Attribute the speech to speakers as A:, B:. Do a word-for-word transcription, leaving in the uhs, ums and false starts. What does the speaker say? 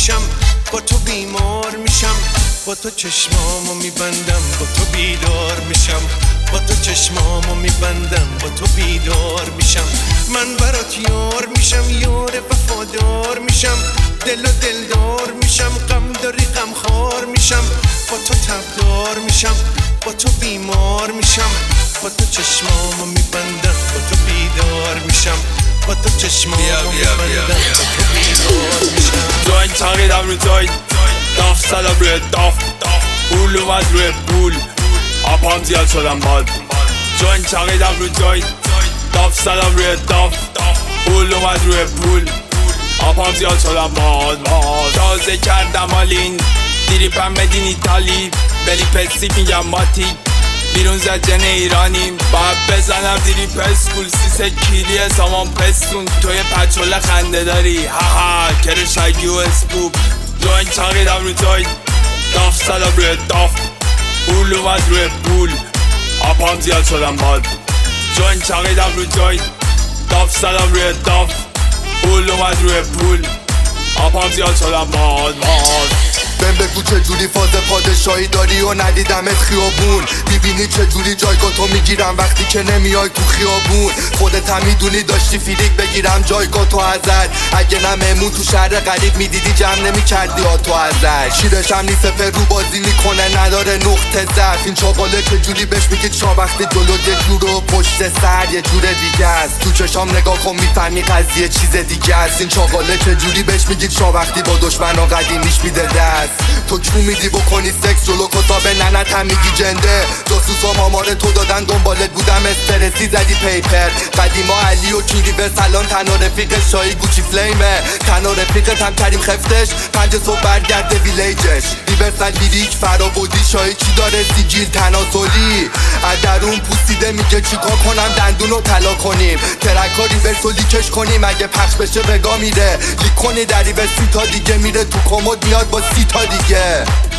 A: میشم، با تو بیمار میشم، با تو چشمامو میبندم، با تو بیدار میشم، با تو چشمامو میبندم، با تو بیدار میشم. من برات یار میشم، یار وفادار میشم، دل و دلدار میشم، غم داری غم خار میشم، با تو تبدار میشم، با تو بیمار میشم، با تو چشمامو میبندم، با تو بیدار میشم، با تو چشمامو میبندم، با تو بیدار میشم.
B: جوین تقیدم رو جوین، داف زدم روی داف، پول اومد روی پول، آبام زیاد شدم باد. جوین تقیدم رو جوین، داف زدم روی داف، پول اومد روی پول، آبام زیاد شدم باد. تازه کردم آلین، دیری پم مدین ایتالی، بلی پسی میگم ماتی، بیرون زد جن ایرانیم، باید بزنم دیری پسکول، سیسه کیلی سامان پستون، توی پچوله خنده داری هاها کرشگی و اسپوب. جوین تقیدم رو جوین، داف زدم روی داف، پول اومد روی پول، آبام زیاد شدم باد. جوین تقیدم رو جوین، داف زدم روی داف، پول اومد روی پول، آبام زیاد شدم باد باد.
C: بهم بگو چجوری فاز پادشاهی داری و ندیدمت خیابون، میبینی چجوری جایگاه تو میگیرم وقتی که نمیای تو خیابون. خودت هم میدونی داشتی فیلیک بگیرم جایگاه تو ازت، اگه نه مهمون تو شهر غریب میدیدی جمع نمیکردی ها تو ازش. شیرش هم نیست پرو بازی میکنه نداره نقطه ضعف، این چاقاله چجوری بهش میگید شا وقتی جلو یه جور و پشت سر یه جور دیگه است. تو چشام نگاه کن میفهمی قضیه چیز دیگه است. این چاقاله چجوری بهش میگید شا وقتی با دشمنا قدیمیش میده دست. تو چون میدی بکنی سکس جلو کتاب ننت هم میگی جنده، جاسوس و مامار تو دادن دنبالت بودم استرسی زدی پیپر. قدیما علی و کینگی به سلان تنها رفیق شایی گوچی فلیمه، تنها رفیقت هم کریم خفتش پنج صبح برگرده ویلیجش. ریورسل لیریک فرابودی شایی چی داره سیجیل تناسلی، از درون پوسیده میگه چیکار کنم دندونو طلا کنیم، ترکا ریورسو لیکش کنیم اگه پخش بشه وگا میره، لیک کنی در ریورس سی تا دیگه میره تو کمد میاد با سی تا دیگه.